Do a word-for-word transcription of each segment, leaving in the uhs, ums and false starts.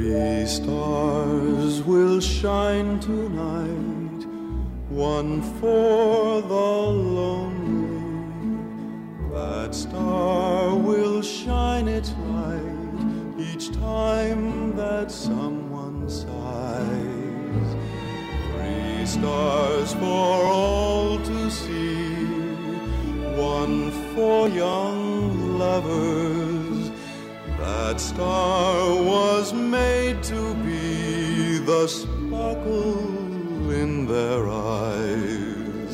Three stars will shine tonight, one for the lonely. That star will shine its light each time that someone sighs. Three stars for all to see, one for young lovers. That star was made to be the sparkle in their eyes.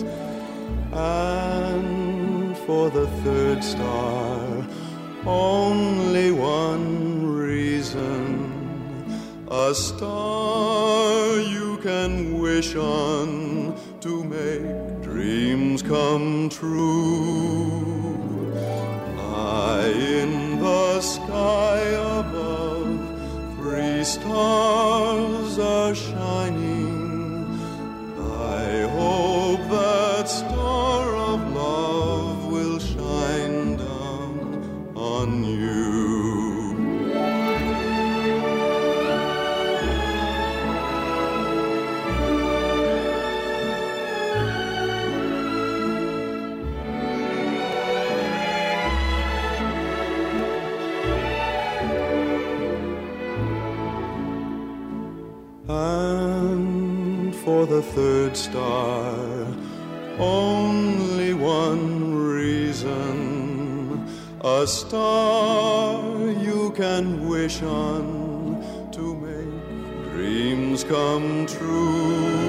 And for the third star, only one reason. A star you can wish on to make dreams come true. High in the sky above, three stars are shining. I hope that star of love will shine down on you. And for the third star, only one reason. A star you can wish on to make dreams come true.